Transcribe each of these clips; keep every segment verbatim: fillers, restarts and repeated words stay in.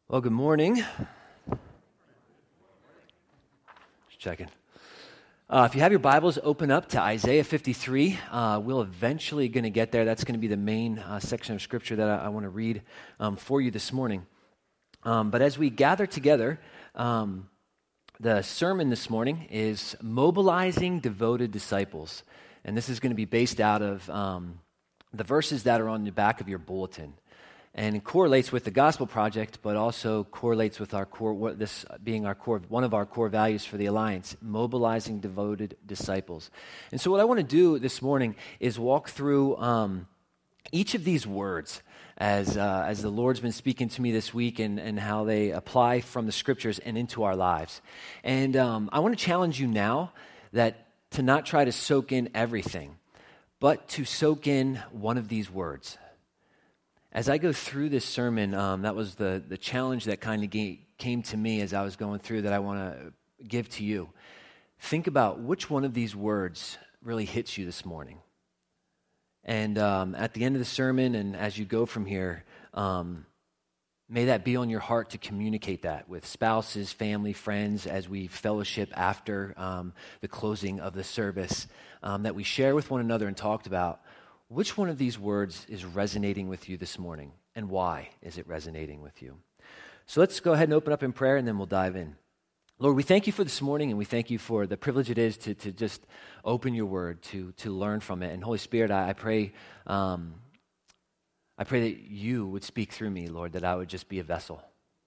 Well, good morning. Just checking. Uh, if you have your Bibles, open up to Isaiah fifty-three. Uh, we're eventually going to get there. That's going to be the main uh, section of Scripture that I, I want to read um, for you this morning. Um, but as we gather together, um, the sermon this morning is Mobilizing Devoted Disciples. And this is going to be based out of um, the verses that are on the back of your bulletin. And it correlates with the Gospel Project, but also correlates with our core, this being our core, one of our core values for the Alliance, mobilizing devoted disciples. And so what I want to do this morning is walk through um, each of these words as uh, as the Lord's been speaking to me this week and, and how they apply from the Scriptures and into our lives. And um, I want to challenge you now that to not try to soak in everything, but to soak in one of these words. As I go through this sermon, um, that was the, the challenge that kind of came to me as I was going through that I want to give to you. Think about which one of these words really hits you this morning. And um, at the end of the sermon and as you go from here, um, may that be on your heart to communicate that with spouses, family, friends, as we fellowship after um, the closing of the service, um, that we share with one another and talked about. Which one of these words is resonating with you this morning, and why is it resonating with you? So let's go ahead and open up in prayer, and then we'll dive in. Lord, we thank you for this morning, and we thank you for the privilege it is to, to just open your word, to, to learn from it. And Holy Spirit, I, I pray um, I pray that you would speak through me, Lord, that I would just be a vessel.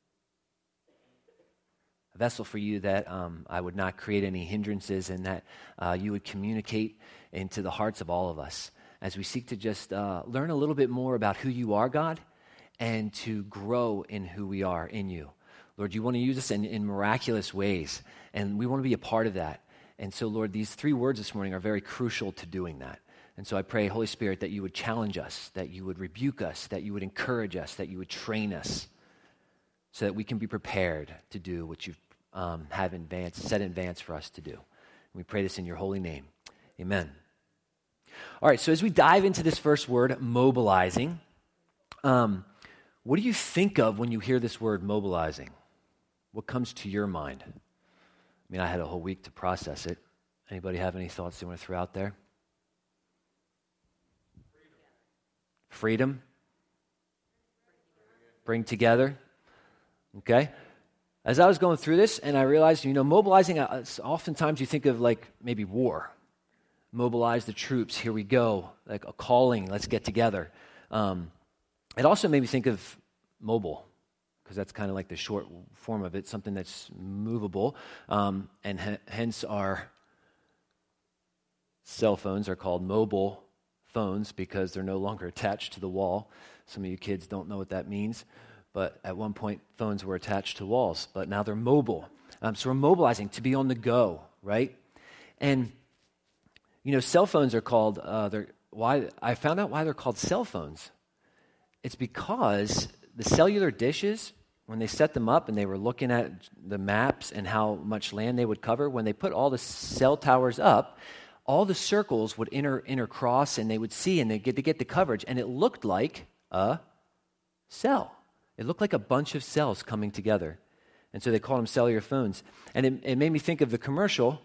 A vessel for you, that um, I would not create any hindrances, and that uh, you would communicate into the hearts of all of us, as we seek to just uh, learn a little bit more about who you are, God, and to grow in who we are in you. Lord, you want to use us in, in miraculous ways, and we want to be a part of that. And so, Lord, these three words this morning are very crucial to doing that. And so I pray, Holy Spirit, that you would challenge us, that you would rebuke us, that you would encourage us, that you would train us, so that we can be prepared to do what you um, have in advance, set in advance for us to do. And we pray this in your holy name. Amen. All right, so as we dive into this first word, mobilizing, um, what do you think of when you hear this word mobilizing? What comes to your mind? I mean, I had a whole week to process it. Anybody have any thoughts they want to throw out there? Freedom. Freedom. Bring together. Okay. As I was going through this, and I realized, you know, mobilizing, uh, oftentimes you think of like maybe war. Mobilize the troops, here we go, like a calling, let's get together. Um, it also made me think of mobile, because that's kind of like the short form of it, something that's movable, um, and h- hence our cell phones are called mobile phones because they're no longer attached to the wall. Some of you kids don't know what that means, but at one point phones were attached to walls, but now they're mobile. Um, so we're mobilizing to be on the go, right? And you know, cell phones are called, uh, they're, why I found out why they're called cell phones. It's because the cellular dishes, when they set them up and they were looking at the maps and how much land they would cover, when they put all the cell towers up, all the circles would inter intercross and they would see and they'd get to get the coverage. And it looked like a cell. It looked like a bunch of cells coming together. And so they called them cellular phones. And it, it made me think of the commercial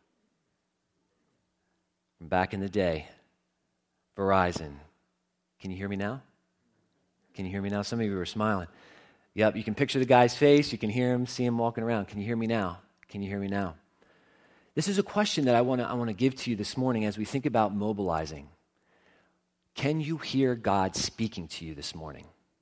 from back in the day, Verizon. Can you hear me now? Can you hear me now? Some of you were smiling. Yep, you can picture the guy's face. You can hear him, see him walking around. Can you hear me now? Can you hear me now? This is a question that I want to I want to give to you this morning as we think about mobilizing. Can you hear God speaking to you this morning?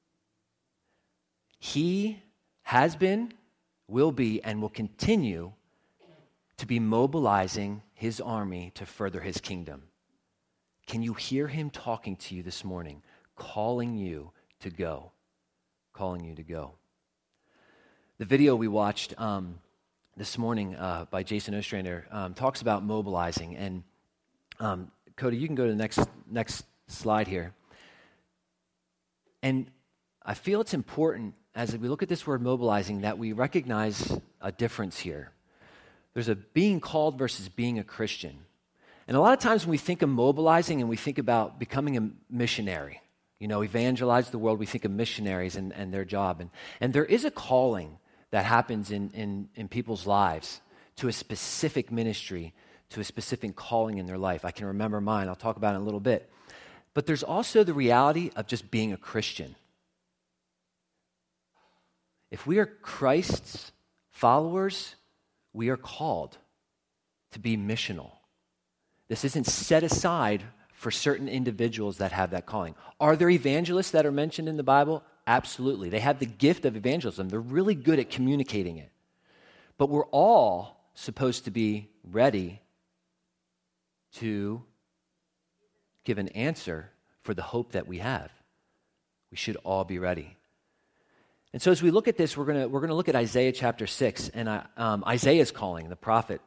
He has been, will be, and will continue to be mobilizing his army to further his kingdom. Can you hear him talking to you this morning, calling you to go, calling you to go? The video we watched um, this morning uh, by Jason Ostrander um, talks about mobilizing. And um, Cody, you can go to the next, next slide here. And I feel it's important as we look at this word mobilizing that we recognize a difference here. There's a being called versus being a Christian. And a lot of times when we think of mobilizing and we think about becoming a missionary, You know, evangelize the world. We think of missionaries and, and their job. And, and there is a calling that happens in, in, in people's lives to a specific ministry, to a specific calling in their life. I can remember mine. I'll talk about it in a little bit. But there's also the reality of just being a Christian. If we are Christ's followers, we are called to be missional. This isn't set aside for certain individuals that have that calling. Are there evangelists that are mentioned in the Bible? Absolutely. They have the gift of evangelism. They're really good at communicating it. But we're all supposed to be ready to give an answer for the hope that we have. We should all be ready. And so as we look at this, we're going we're going to look at Isaiah chapter six, and uh, um, Isaiah's calling, the prophet.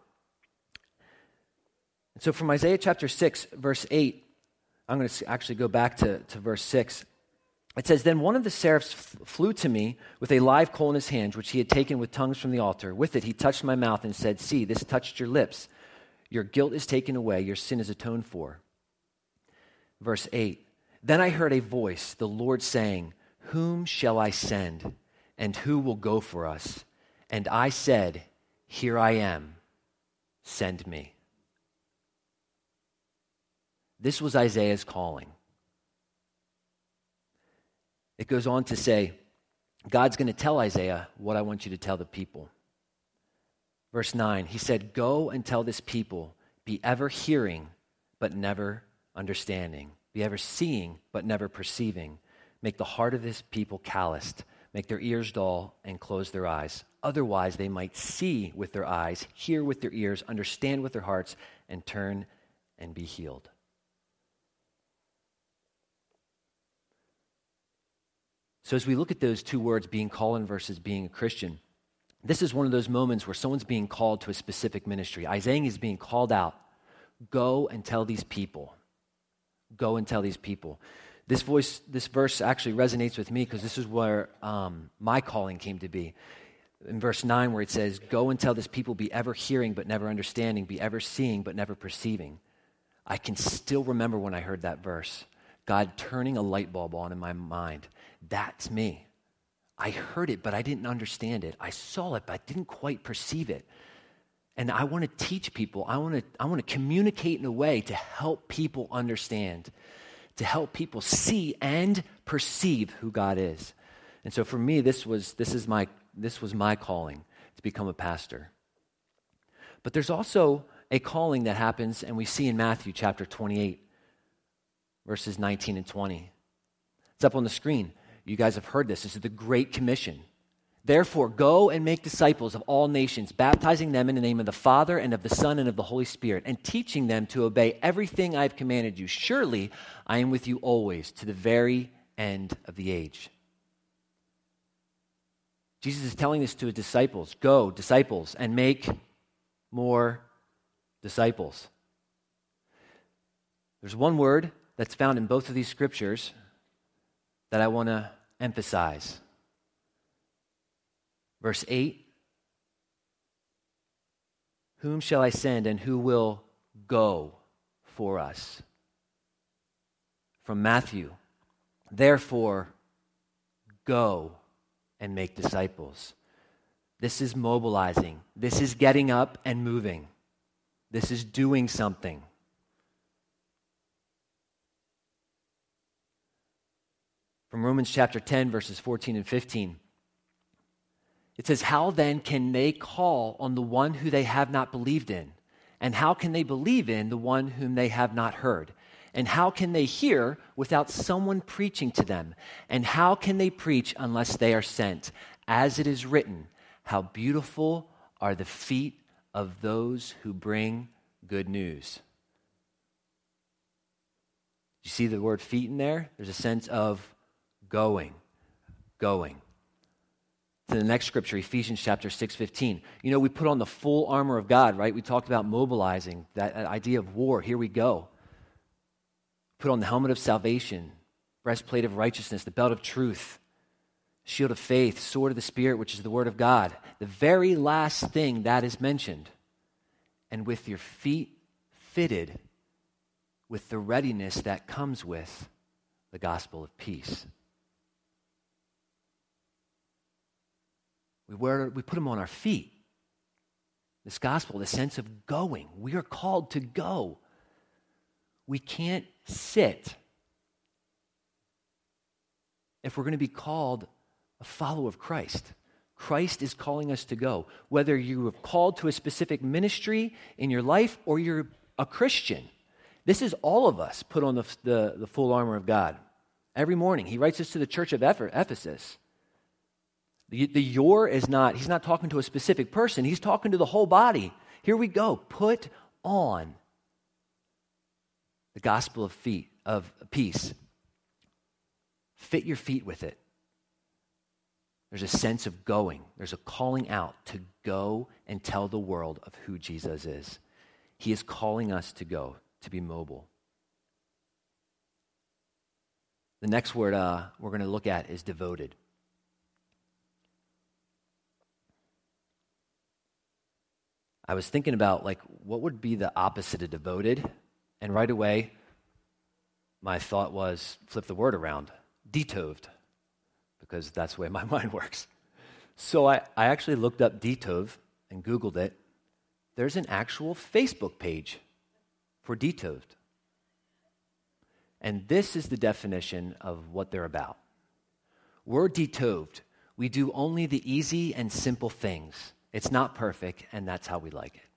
And so from Isaiah chapter six, verse eight, I'm going to actually go back to, to verse six. It says, "Then one of the seraphs f- flew to me with a live coal in his hand, which he had taken with tongues from the altar. With it he touched my mouth and said, 'See, this touched your lips. Your guilt is taken away, your sin is atoned for.'" Verse eight, "Then I heard a voice, the Lord saying, 'Whom shall I send, and who will go for us?' And I said, 'Here I am, send me.'" This was Isaiah's calling. It goes on to say, God's going to tell Isaiah what I want you to tell the people. Verse nine, he said, "Go and tell this people, be ever hearing, but never understanding. Be ever seeing, but never perceiving. Make the heart of this people calloused. Make their ears dull and close their eyes. Otherwise they might see with their eyes, hear with their ears, understand with their hearts, and turn and be healed." So as we look at those two words, being called versus being a Christian, this is one of those moments where someone's being called to a specific ministry. Isaiah is being called out. Go and tell these people. Go and tell these people. This voice, this verse actually resonates with me because this is where um, my calling came to be. In verse nine where it says, "Go and tell this people, be ever hearing but never understanding, be ever seeing but never perceiving." I can still remember when I heard that verse, God turning a light bulb on in my mind. That's me. I heard it, but I didn't understand it. I saw it, but I didn't quite perceive it. And I want to teach people. I want to I want to communicate in a way to help people understand, to help people see and perceive who God is. And so for me, this was this is my this was my calling to become a pastor. But there's also a calling that happens, and we see in Matthew chapter twenty-eight, verses nineteen and twenty. It's up on the screen. You guys have heard this. This is the Great Commission. "Therefore, go and make disciples of all nations, baptizing them in the name of the Father and of the Son and of the Holy Spirit, and teaching them to obey everything I have commanded you. Surely I am with you always, to the very end of the age." Jesus is telling this to his disciples. Go, disciples, and make more disciples. There's one word that's found in both of these scriptures that I want to emphasize. Verse eight, "Whom shall I send and who will go for us?" From Matthew, "Therefore, go and make disciples." This is mobilizing. This is getting up and moving. This is doing something. From Romans chapter ten, verses fourteen and fifteen. It says, "How then can they call on the one who they have not believed in? And how can they believe in the one whom they have not heard? And how can they hear without someone preaching to them? And how can they preach unless they are sent? As it is written, how beautiful are the feet of those who bring good news." You see the word feet in there? There's a sense of going, going. To the next scripture, Ephesians chapter six fifteen. You know, we put on the full armor of God, right? We talked about mobilizing, that idea of war. Here we go. Put on the helmet of salvation, breastplate of righteousness, the belt of truth, shield of faith, sword of the Spirit, which is the word of God. The very last thing that is mentioned. And with your feet fitted with the readiness that comes with the gospel of peace. We wear, we put them on our feet. This gospel, the sense of going. We are called to go. We can't sit if we're going to be called a follower of Christ. Christ is calling us to go. Whether you are called to a specific ministry in your life or you're a Christian, this is all of us put on the, the, the full armor of God. Every morning, he writes this to the church of Ephesus. The, the your is not, he's not talking to a specific person. He's talking to the whole body. Here we go. Put on the gospel of feet, of peace. Fit your feet with it. There's a sense of going. There's a calling out to go and tell the world of who Jesus is. He is calling us to go, to be mobile. The next word uh, we're going to look at is devoted. I was thinking about, like, what would be the opposite of devoted? And right away, my thought was, flip the word around, detoved, because that's the way my mind works. So I, I actually looked up detov and Googled it. There's an actual Facebook page for detoved. And this is the definition of what they're about. We're detoved. We do only the easy and simple things. It's not perfect, and that's how we like it.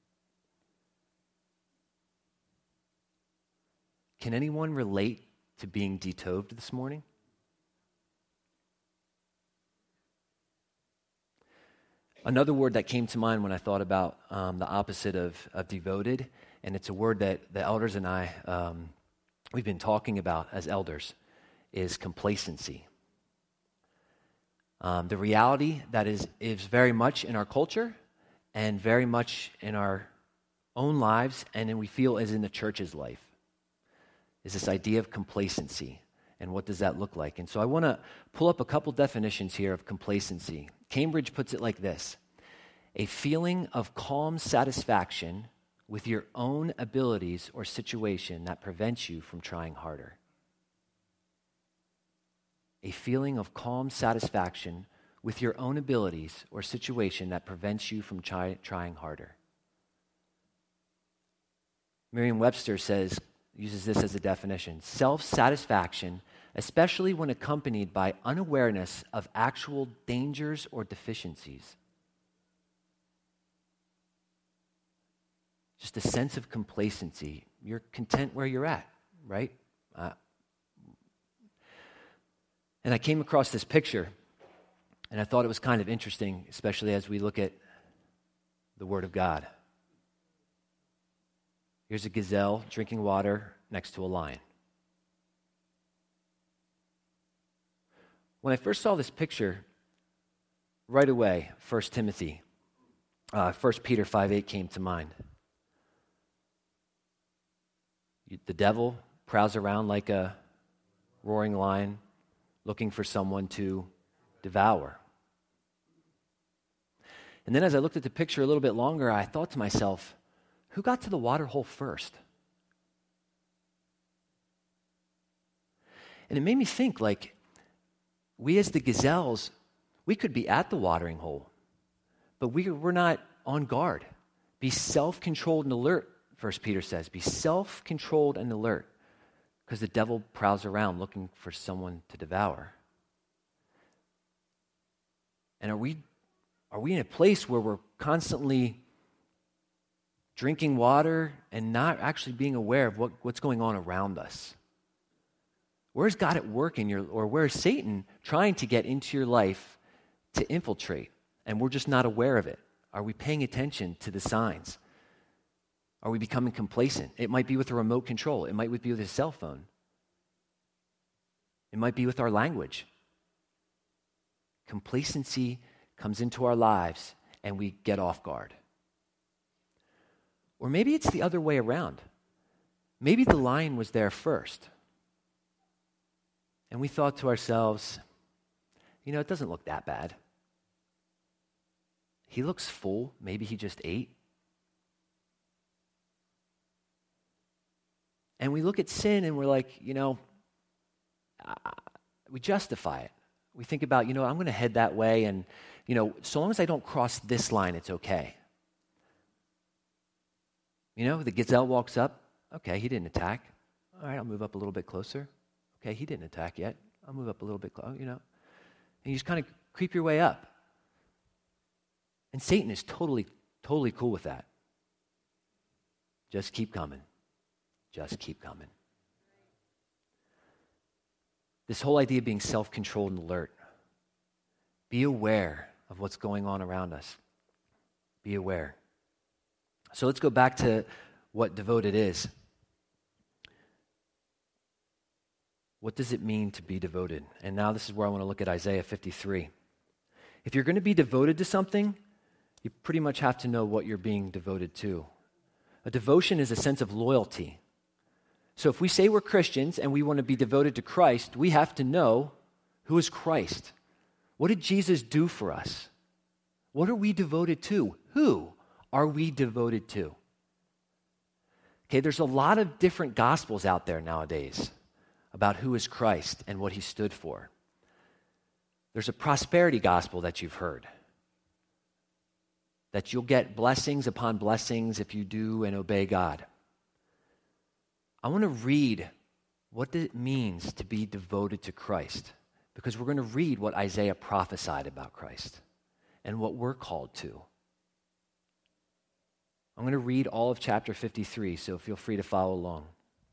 Can anyone relate to being detoved this morning? Another word that came to mind when I thought about um, the opposite of, of devoted, and it's a word that the elders and I, um, we've been talking about as elders, is complacency. Um, the reality that is, is very much in our culture and very much in our own lives, and then we feel is in the church's life, is this idea of complacency. And what does that look like? And so I want to pull up a couple definitions here of complacency. Cambridge puts it like this: a feeling of calm satisfaction with your own abilities or situation that prevents you from trying harder. A feeling of calm satisfaction with your own abilities or situation that prevents you from try, trying harder. Merriam-Webster says, uses this as a definition: self-satisfaction, especially when accompanied by unawareness of actual dangers or deficiencies. Just a sense of complacency. You're content where you're at, right? Uh, and I came across this picture, and I thought it was kind of interesting, especially as we look at the Word of God. Here's a gazelle drinking water next to a lion. When I first saw this picture, right away, First Timothy, uh, First Peter five eight came to mind. The devil prowls around like a roaring lion, looking for someone to devour. And then as I looked at the picture a little bit longer, I thought to myself, who got to the water hole first? And it made me think, like, we as the gazelles, we could be at the watering hole, but we, we're not on guard. Be self-controlled and alert, First Peter says. Be self-controlled and alert, because the devil prowls around looking for someone to devour. And are we, are we in a place where we're constantly drinking water and not actually being aware of what, what's going on around us? Where's God at work in your, or where is Satan trying to get into your life to infiltrate, and we're just not aware of it? Are we paying attention to the signs? Are we becoming complacent? It might be with a remote control. It might be with a cell phone. It might be with our language. Complacency comes into our lives, and we get off guard. Or maybe it's the other way around. Maybe the lion was there first. And we thought to ourselves, you know, it doesn't look that bad. He looks full. Maybe he just ate. And we look at sin and we're like, you know, uh, we justify it. We think about, you know, I'm going to head that way, and, you know, so long as I don't cross this line, it's okay. You know, the gazelle walks up. Okay, he didn't attack. All right, I'll move up a little bit closer. Okay, he didn't attack yet. I'll move up a little bit closer, you know. And you just kind of creep your way up. And Satan is totally, totally cool with that. Just keep coming. Just keep coming. This whole idea of being self-controlled and alert. Be aware of what's going on around us. Be aware. So let's go back to what devoted is. What does it mean to be devoted? And now this is where I want to look at Isaiah fifty-three. If you're going to be devoted to something, you pretty much have to know what you're being devoted to. A devotion is a sense of loyalty. So if we say we're Christians and we want to be devoted to Christ, we have to know who is Christ. What did Jesus do for us? What are we devoted to? Who are we devoted to? Okay, there's a lot of different gospels out there nowadays about who is Christ and what he stood for. There's a prosperity gospel that you've heard, that you'll get blessings upon blessings if you do and obey God. I want to read what it means to be devoted to Christ, because we're going to read what Isaiah prophesied about Christ and what we're called to. I'm going to read all of chapter fifty-three, so feel free to follow along.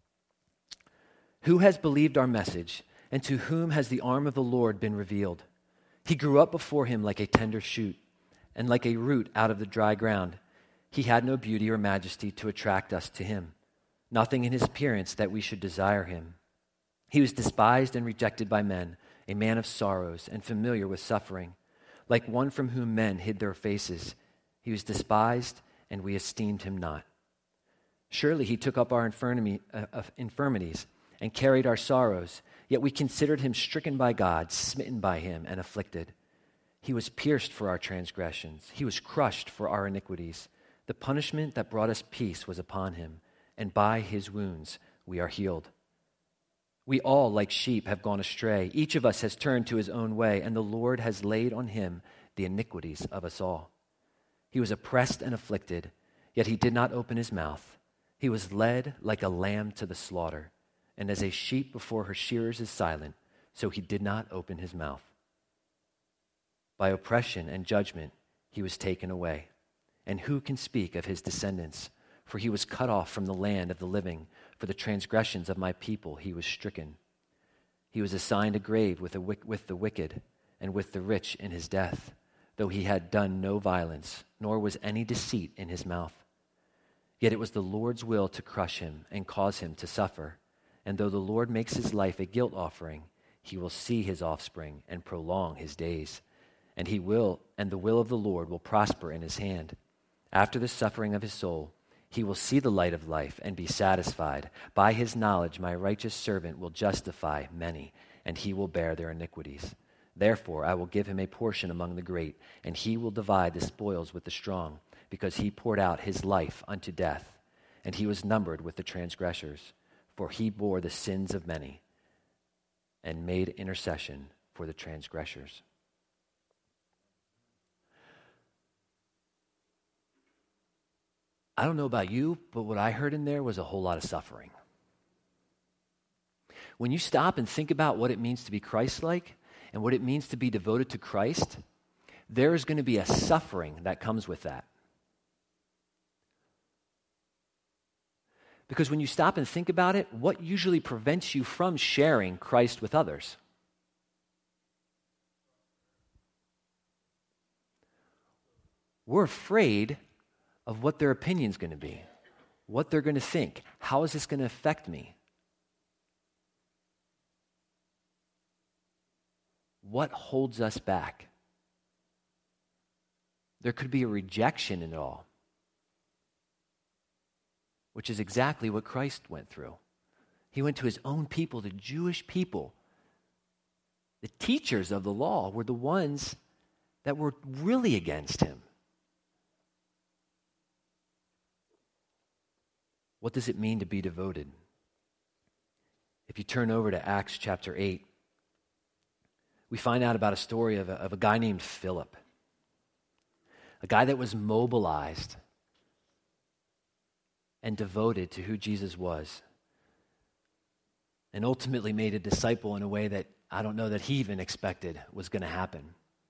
Who has believed our message, and to whom has the arm of the Lord been revealed? He grew up before him like a tender shoot, and like a root out of the dry ground. He had no beauty or majesty to attract us to him, nothing in his appearance that we should desire him. He was despised and rejected by men, a man of sorrows and familiar with suffering. Like one from whom men hid their faces, he was despised, and we esteemed him not. Surely he took up our infirmi- uh, infirmities and carried our sorrows, yet we considered him stricken by God, smitten by him, and afflicted. He was pierced for our transgressions. He was crushed for our iniquities. The punishment that brought us peace was upon him, and by his wounds we are healed. We all, like sheep, have gone astray. Each of us has turned to his own way, and the Lord has laid on him the iniquities of us all. He was oppressed and afflicted, yet he did not open his mouth. He was led like a lamb to the slaughter, and as a sheep before her shearers is silent, so he did not open his mouth. By oppression and judgment he was taken away. And who can speak of his descendants? For he was cut off from the land of the living. For the transgressions of my people he was stricken. He was assigned a grave with, a, with the wicked and with the rich in his death, though he had done no violence, nor was any deceit in his mouth. Yet it was the Lord's will to crush him and cause him to suffer. And though the Lord makes his life a guilt offering, he will see his offspring and prolong his days. And he will, and the will of the Lord will prosper in his hand. After the suffering of his soul, he will see the light of life and be satisfied. By his knowledge, my righteous servant will justify many, and he will bear their iniquities. Therefore, I will give him a portion among the great, and he will divide the spoils with the strong, because he poured out his life unto death, and he was numbered with the transgressors. For he bore the sins of many and made intercession for the transgressors. I don't know about you, but what I heard in there was a whole lot of suffering. When you stop and think about what it means to be Christ-like and what it means to be devoted to Christ, there is going to be a suffering that comes with that. Because when you stop and think about it, what usually prevents you from sharing Christ with others? We're afraid of what their opinion's going to be, what they're going to think. How is this going to affect me? What holds us back? There could be a rejection in it all, which is exactly what Christ went through. He went to his own people, the Jewish people. The teachers of the law were the ones that were really against him. What does it mean to be devoted? if you turn over to Acts chapter eight, we find out about a story of a, of a guy named Philip, a guy that was mobilized and devoted to who Jesus was, and ultimately made a disciple in a way that I don't know that he even expected was going to happen.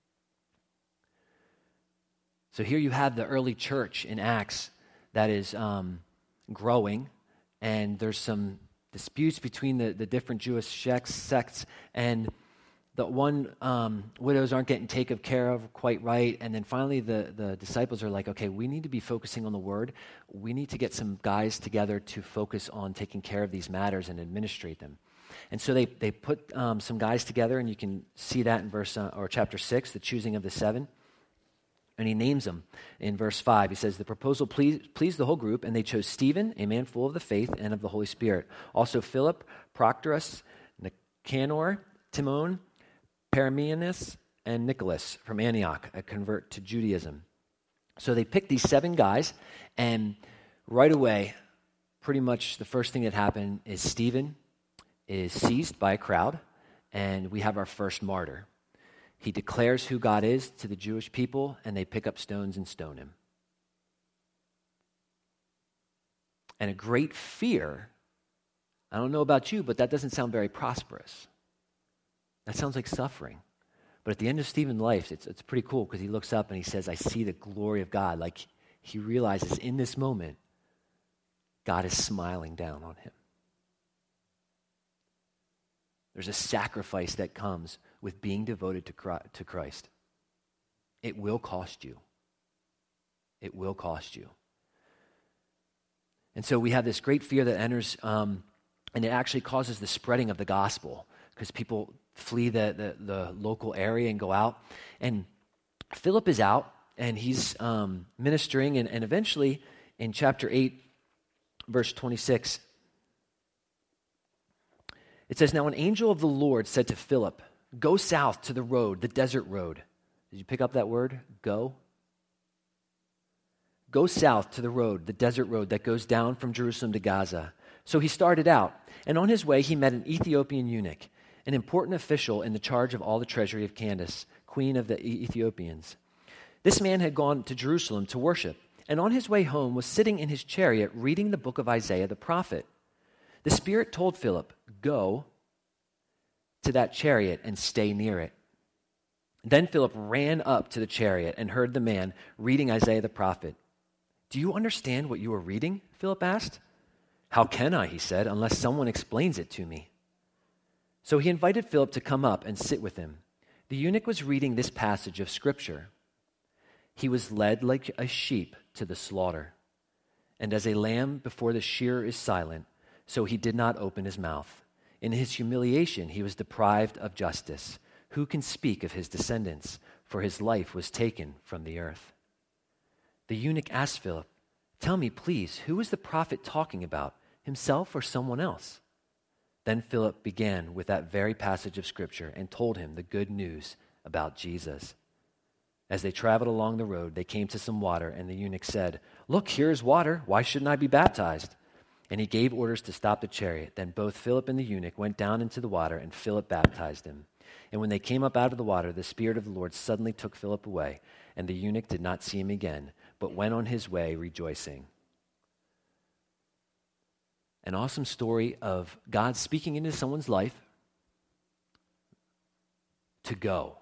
So here you have the early church in Acts that is um, growing, and there's some disputes between the, the different Jewish sects, and the one um, widows aren't getting taken care of quite right, and then finally the, the disciples are like, okay, we need to be focusing on the word. We need to get some guys together to focus on taking care of these matters and administrate them. And so they, they put um, some guys together, and you can see that in verse uh, or chapter six, the choosing of the seven. And he names them in verse five. He says, the proposal pleased, pleased the whole group, and they chose Stephen, a man full of the faith and of the Holy Spirit. Also Philip, Proctorus, Nicanor, Timon, Parmenas, and Nicholas from Antioch, a convert to Judaism. So they picked these seven guys, and right away, pretty much the first thing that happened is Stephen is seized by a crowd, and we have our first martyr. He declares who God is to the Jewish people, and they pick up stones and stone him. And a great fear, I don't know about you, but that doesn't sound very prosperous. That sounds like suffering. But at the end of Stephen's life, it's, it's pretty cool because he looks up and he says, I see the glory of God. Like he realizes in this moment, God is smiling down on him. There's a sacrifice that comes with being devoted to Christ. It will cost you. It will cost you. And so we have this great fear that enters, um, and it actually causes the spreading of the gospel because people flee the, the, the local area and go out. And Philip is out, and he's um, ministering, and, and eventually in chapter eight, verse twenty-six, it says, now an angel of the Lord said to Philip, go south to the road, the desert road. Did you pick up that word? Go. Go south to the road, the desert road that goes down from Jerusalem to Gaza. So he started out, and on his way he met an Ethiopian eunuch, an important official in the charge of all the treasury of Candace, queen of the Ethiopians. This man had gone to Jerusalem to worship, and on his way home was sitting in his chariot reading the book of Isaiah the prophet. The Spirit told Philip, go to that chariot and stay near it. Then Philip ran up to the chariot and heard the man reading Isaiah the prophet. Do you understand what you are reading? Philip asked. How can I, he said, unless someone explains it to me? So he invited Philip to come up and sit with him. The eunuch was reading this passage of Scripture. He was led like a sheep to the slaughter, and as a lamb before the shearer is silent, so he did not open his mouth. In his humiliation, he was deprived of justice. Who can speak of his descendants? For his life was taken from the earth. The eunuch asked Philip, tell me, please, who is the prophet talking about, himself or someone else? Then Philip began with that very passage of Scripture and told him the good news about Jesus. As they traveled along the road, they came to some water, and the eunuch said, look, here is water. Why shouldn't I be baptized? And he gave orders to stop the chariot. Then both Philip and the eunuch went down into the water, and Philip baptized him. And when they came up out of the water, the Spirit of the Lord suddenly took Philip away, and the eunuch did not see him again, but went on his way rejoicing. An awesome story of God speaking into someone's life to go.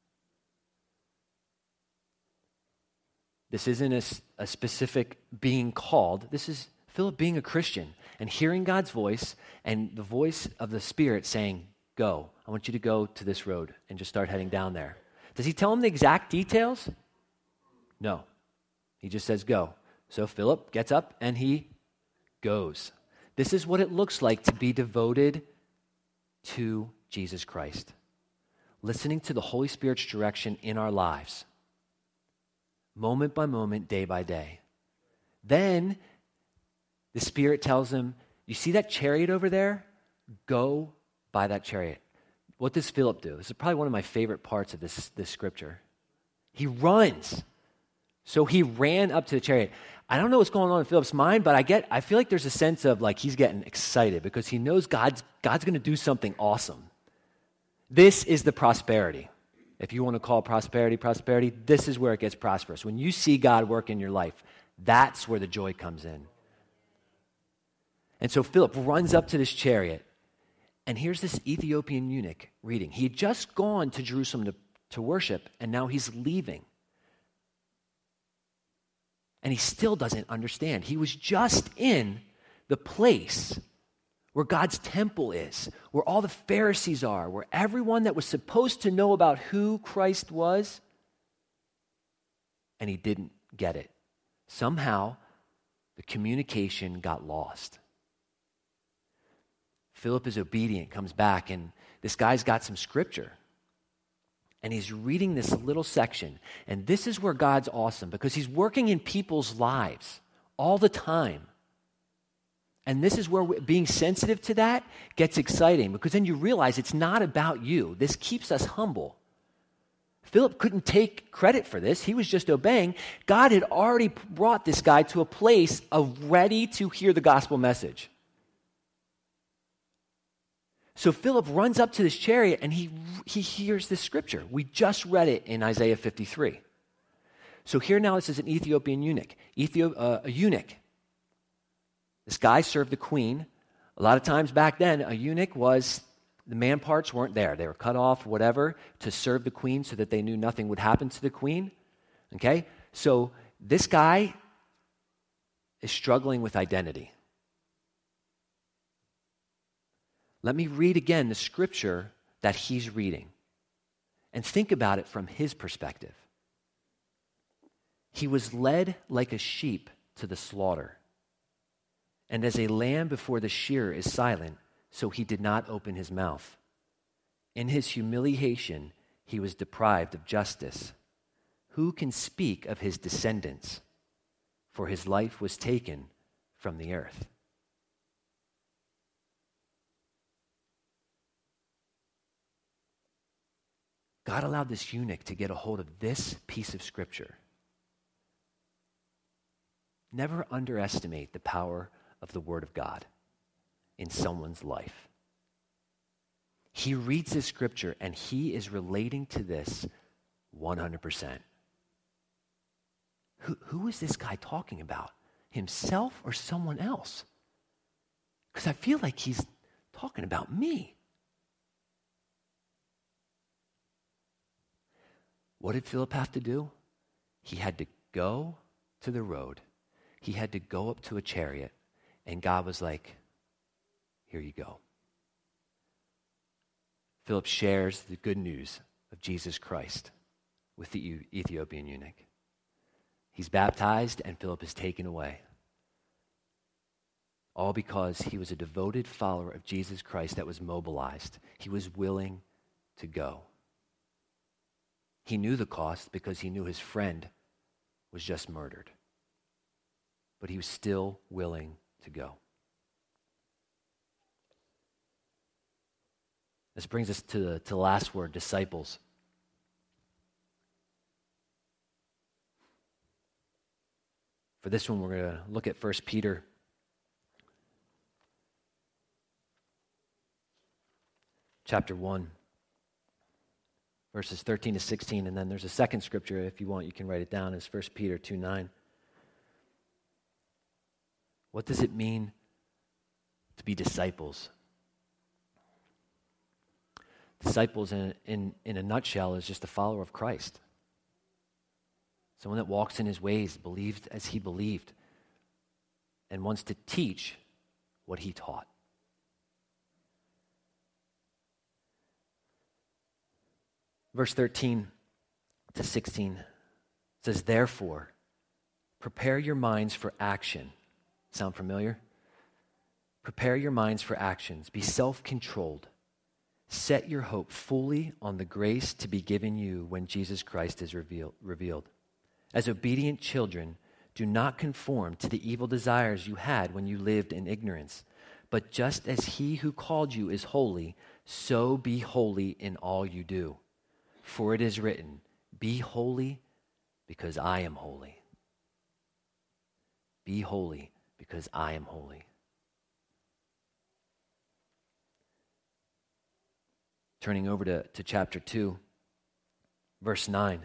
This isn't a, a specific being called. This is Philip being a Christian and hearing God's voice and the voice of the Spirit saying, go. I want you to go to this road and just start heading down there. Does he tell him the exact details? No. He just says, go. So Philip gets up and he goes. This is what it looks like to be devoted to Jesus Christ. Listening to the Holy Spirit's direction in our lives. Moment by moment, day by day. Then the Spirit tells him, you see that chariot over there? Go by that chariot. What does Philip do? This is probably one of my favorite parts of this, this scripture. He runs. So he ran up to the chariot. I don't know what's going on in Philip's mind, but I get, I feel like there's a sense of like he's getting excited because he knows God's, God's going to do something awesome. This is the prosperity. If you want to call prosperity prosperity, this is where it gets prosperous. When you see God work in your life, that's where the joy comes in. And so Philip runs up to this chariot, and here's this Ethiopian eunuch reading. He had just gone to Jerusalem to, to worship, and now he's leaving. And he still doesn't understand. He was just in the place where God's temple is, where all the Pharisees are, where everyone that was supposed to know about who Christ was, and he didn't get it. Somehow, the communication got lost. Philip is obedient, comes back, and this guy's got some scripture. And he's reading this little section. And this is where God's awesome, because he's working in people's lives all the time. And this is where we, being sensitive to that gets exciting, because then you realize it's not about you. This keeps us humble. Philip couldn't take credit for this. He was just obeying. God had already brought this guy to a place of ready to hear the gospel message. So Philip runs up to this chariot and he, he hears this scripture. We just read it in Isaiah fifty-three. So here now this is an Ethiopian eunuch. Ethio- uh, a eunuch. This guy served the queen. A lot of times back then, a eunuch was, the man parts weren't there. They were cut off, whatever, to serve the queen so that they knew nothing would happen to the queen. Okay? So this guy is struggling with identity. Let me read again the scripture that he's reading and think about it from his perspective. He was led like a sheep to the slaughter, and as a lamb before the shearer is silent, so he did not open his mouth. In his humiliation, he was deprived of justice. Who can speak of his descendants? For his life was taken from the earth. God allowed this eunuch to get a hold of this piece of scripture. Never underestimate the power of the Word of God in someone's life. He reads this scripture and he is relating to this one hundred percent. Who, who is this guy talking about? Himself or someone else? Because I feel like he's talking about me. What did Philip have to do? He had to go to the road. He had to go up to a chariot. And God was like, here you go. Philip shares the good news of Jesus Christ with the Ethiopian eunuch. He's baptized and Philip is taken away. All because he was a devoted follower of Jesus Christ that was mobilized. He was willing to go. He knew the cost because he knew his friend was just murdered. But he was still willing to go. This brings us to the, to the last word, disciples. For this one, we're going to look at First Peter chapter one. Verses thirteen to sixteen, and then there's a second scripture, if you want, you can write it down, is First Peter two nine. What does it mean to be disciples? Disciples, in, in, in a nutshell, is just a follower of Christ. Someone that walks in his ways, believed as he believed, and wants to teach what he taught. Verse thirteen to sixteen says, therefore, prepare your minds for action. Sound familiar? Prepare your minds for actions. Be self-controlled. Set your hope fully on the grace to be given you when Jesus Christ is reveal, revealed. As obedient children, do not conform to the evil desires you had when you lived in ignorance. But just as he who called you is holy, so be holy in all you do. For it is written, be holy because I am holy. Be holy, because I am holy. Turning over to, to chapter two, verse nine.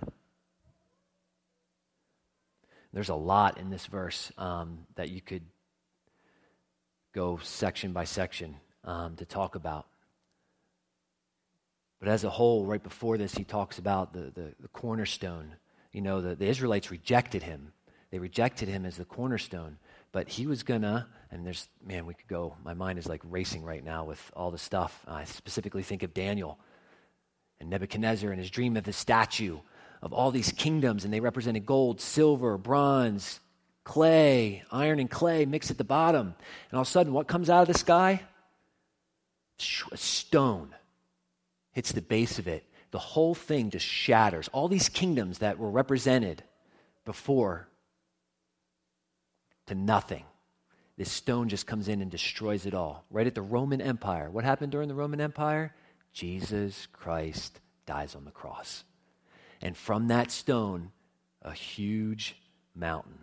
There's a lot in this verse um, that you could go section by section um, to talk about. But as a whole, right before this, he talks about the, the, the cornerstone. You know, the, the Israelites rejected him. They rejected him as the cornerstone. But he was gonna, and there's, man, we could go, my mind is like racing right now with all the stuff. I specifically think of Daniel and Nebuchadnezzar and his dream of the statue of all these kingdoms, and they represented gold, silver, bronze, clay, iron and clay mixed at the bottom. And all of a sudden, what comes out of the sky? A stone hits the base of it. The whole thing just shatters. All these kingdoms that were represented before to nothing. This stone just comes in and destroys it all. Right at the Roman Empire. What happened during the Roman Empire? Jesus Christ dies on the cross. And from that stone, a huge mountain.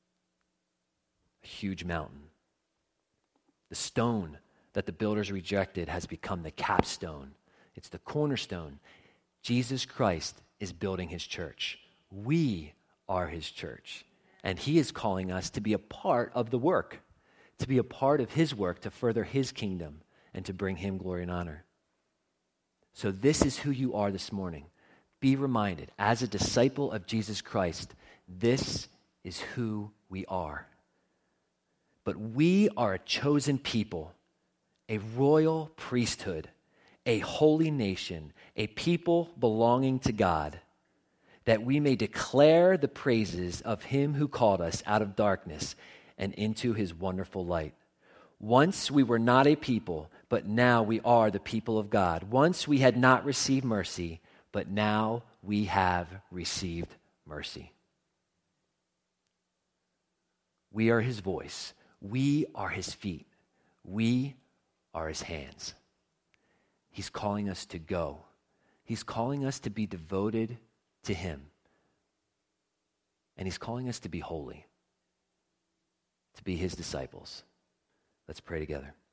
A huge mountain. The stone that the builders rejected has become the capstone. It's the cornerstone. Jesus Christ is building his church. We are his church. And he is calling us to be a part of the work, to be a part of his work, to further his kingdom and to bring him glory and honor. So this is who you are this morning. Be reminded, as a disciple of Jesus Christ, this is who we are. But we are a chosen people, a royal priesthood, a holy nation, a people belonging to God, that we may declare the praises of him who called us out of darkness and into his wonderful light. Once we were not a people, but now we are the people of God. Once we had not received mercy, but now we have received mercy. We are his voice. We are his feet. We are his hands. He's calling us to go. He's calling us to be devoted to him. And he's calling us to be holy, to be his disciples. Let's pray together.